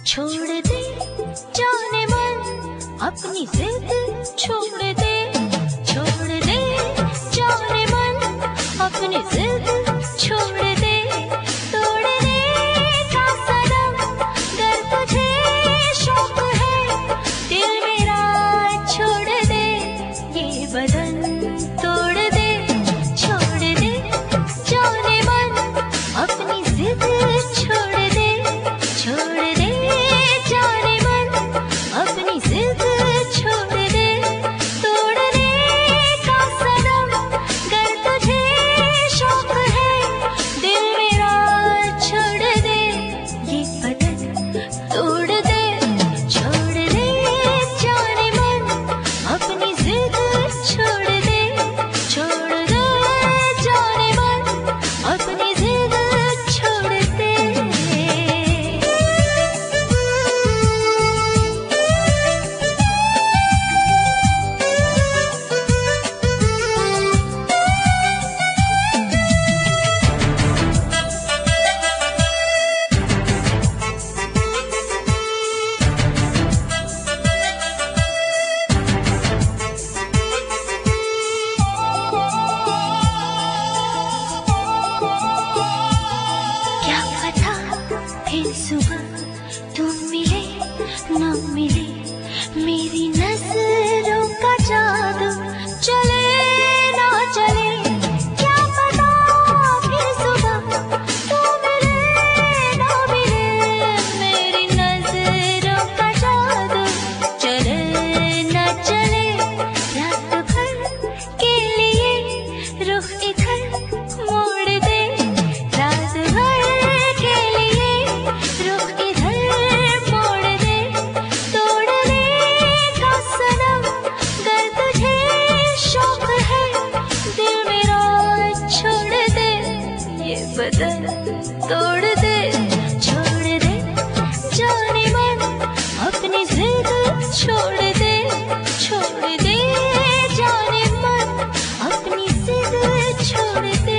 छोड़ दे जाने मन अपनी जिद, छोड़ दे जाने मन अपनी जिद, छोड़ दे तोड़ने का सनम, अगर तुझे शौक है दिल मेरा छोड़ दे, ये बदन तोड़ दे, छोड़ दे जाने मन अपनी जिद, छोड़ दे जाने मन अपनी जिद, छोड़ दे तोड़ने का सनम, अगर तुझे शौक है दिल मेरा छोड़ दे, ये बदन तोड़ दे, छोड़ दे जाने मन अपनी जिद, छोड़ दे जाने मन अपनी जिद, छोड़ दे। क्या पता फिर सुबह तुम मिले न मिले, मेरी नजरों का जादू चले ना चले, क्या पता फिर सुबह तुम मिले न मिले, मेरी नजरों का जादू चले ना चले, रात भर के लिए रुख इधर मोड़ दे, रात भर के लिए रुख इधर मोड़ दे, तोड़ने का सनम, अगर तुझे शौक है दिल मेरा छोड़ दे, ये बदन तोड़ दे, छोड़ दे जाने मन अपनी जिद, छोड़ दे जाने मन अपनी जिद, छोड़ दे।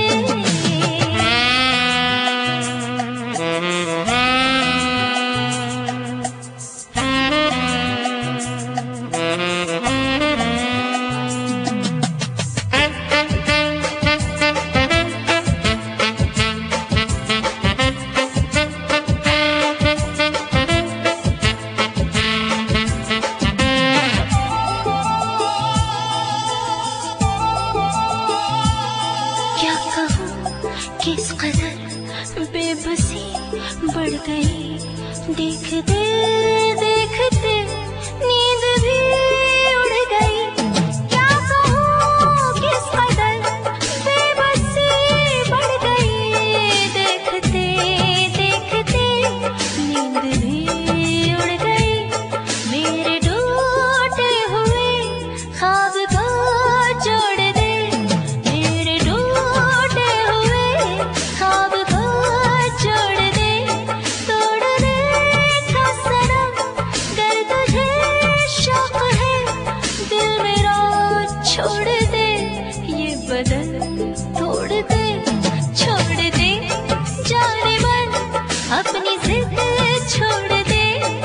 क्या कहूँ किस कदर बेबसी बढ़ गई, देखते देखते नींद भी उड़ गई, क्या कहूँ किस कदर बेबसी बढ़ गई, देखते देखते नींद भी उड़ गई, मेरे टूटे हुए ख्वाब को जोड़ दे, मेरे टूटे हुए ख्वाब को जोड़ दे, तोड़ने का सनम, अगर तुझे शौक है दिल मेरा छोड़ दे, ये बदन तोड़ दे, छोड़ दे जाने मन अपनी जिद, छोड़ दे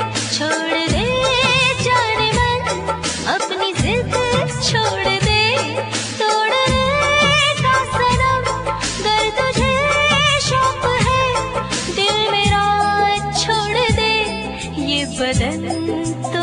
जाने मन अपनी जिद, छोड़ दे तोड़ने का सनम, अगर तुझे शौक है दिल मेरा छोड़ दे, ये बदन